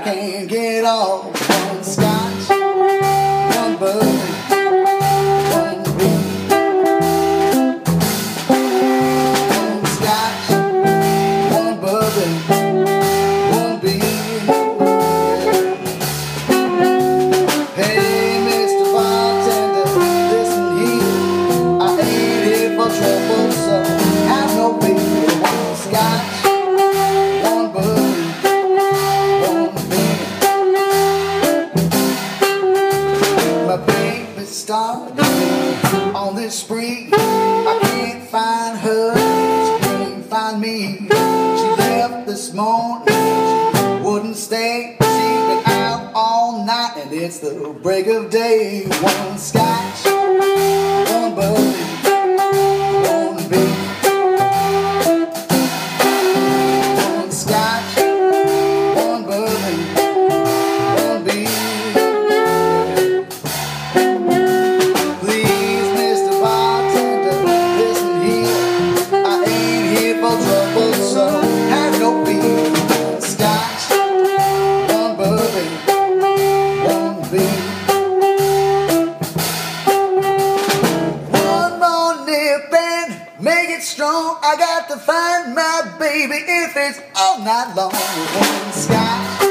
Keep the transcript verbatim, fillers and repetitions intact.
can't get off one scotch, one bourbon, one beer. One scotch, one bourbon, one beer. Hey, Mister Bartender, listen here. I ain't here for trouble, so have no fear. One scotch, one bourbon, one beer. My baby started on this spree. I can't find her, she can't find me. She left this morning, she wouldn't stay. She's been out all night and it's the break of day. One scotch, one bourbon, one beer. One scotch, one bourbon, one beer. Please, Mister Bartender, listen here. I ain't here for trouble, so have no fear. One scotch, one bourbon, one beer. One more nip and make it strong. I got to find my baby if it's all night long. One scotch,